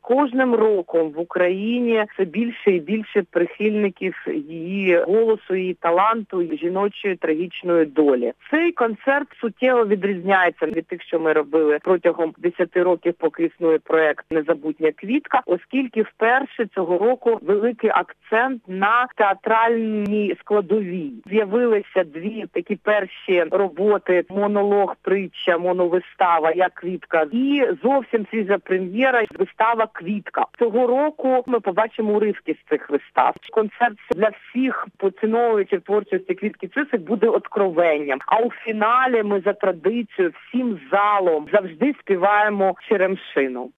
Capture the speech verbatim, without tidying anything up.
кожним роком в Україні все більше і більше прихильників її голосу, її таланту, її жіночої трагічної долі. Цей концерт суттєво відрізняється від тих, що ми робили протягом десяти років, поки існує проект «Незабутня квітка», оскільки вперше цього року великий акцент на театральній складовій. З'явилися дві такі перші роботи: монолог, притча, моновистава «Я квітка» і зовсім свіжа прем'єра – вистава «Квітка». Цього року ми побачимо уривки з цих вистав. Концерт для всіх поціновувачів творчості Квітки Цисик буде откровенням. А у фіналі ми за традицією всім залом завжди співаємо «Черемшину».